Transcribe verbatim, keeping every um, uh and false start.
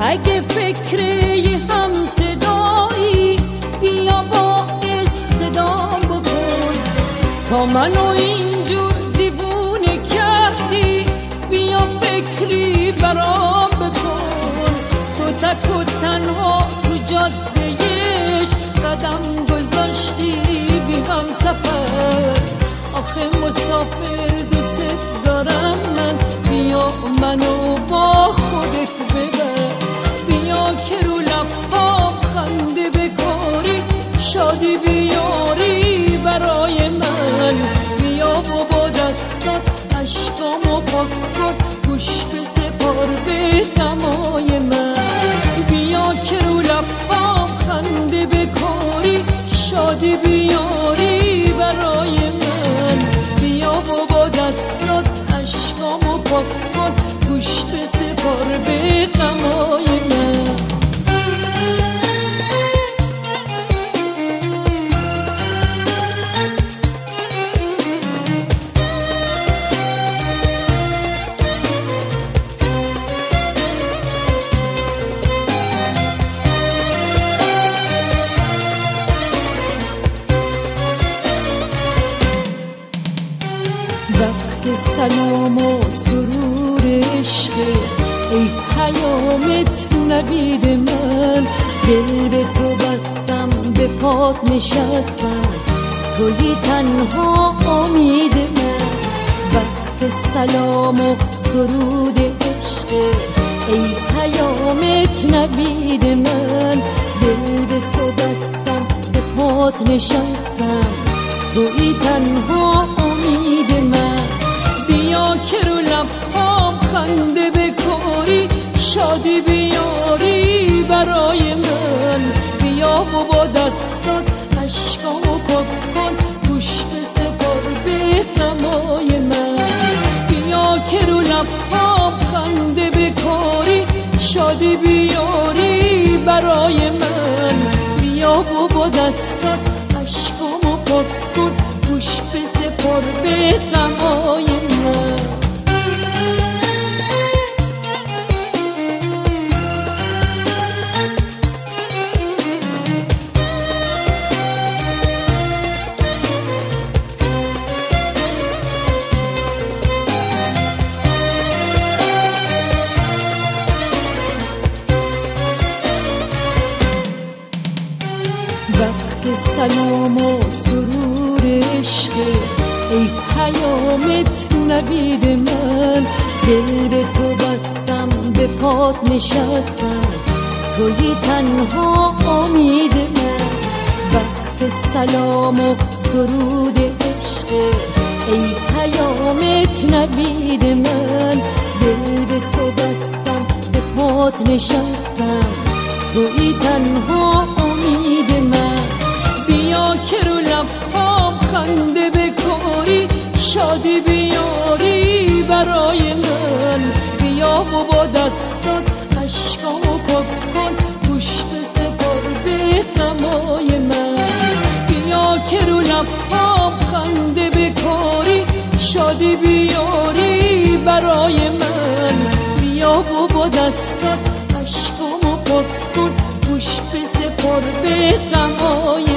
اگه فکر یه هم صدایی بیا با عشق صدام بکن. تا منو اینجور دیوونه کردی بیا فکری برام بکن. تو تک و تنها تو جادهش قدم گذاشتی بی هم سفر. آخه مسافر دوست دارم من، بیا منو با خودت ببر. بیا که رو لبام خنده بکاری، شادی بیاری برای من. بیا و با دستات عشقامو پاک کن، گوش به سپار به غمای من. بیا که رو لبام خنده بکاری، شادی بیاری برای من. بیا و با دستات عشقامو پاک کن، گوش به سپار به غمای من. وقت سلام و سرور عشقه، ای پیامت نوید من. دل به تو بستم، به پات نشستم، توی تنها امید من. وقت سلام و سرود عشقه، ای پیامت نوید من. دل به تو بستم، به پات نشستم، توی تنها امید من. بیا که رو لبام خنده بکاری، شادی بیاری برای من. بیا و با دستات عشقامو پاک کن، گوش به سپار به غمای من. بیا که رو لبام خنده بکاری، شادی بیاری برای من. بیا و با دستات عشقامو پاک کن، گوش به سپار به غمای من. وقت سلام و سرور عشقه، ای پیامت نوید من. دل به تو بستم، به پات نشستم، توی تنها امید من. وقت سلام و سرود عشقه، ای پیامت نوید من. دل به تو بستم، به پات نشستم، توی تنها امید من. بیا که رو لبام خنده بکاری، شادی بیاری برای من. بیا و با دستات عشقامو پاک کن، گوش به سپار به غمای من. بیا که رو لبام خنده بکاری، شادی بیاری برای من. بیا و با دستات عشقامو پاک کن، گوش به سپار به غمای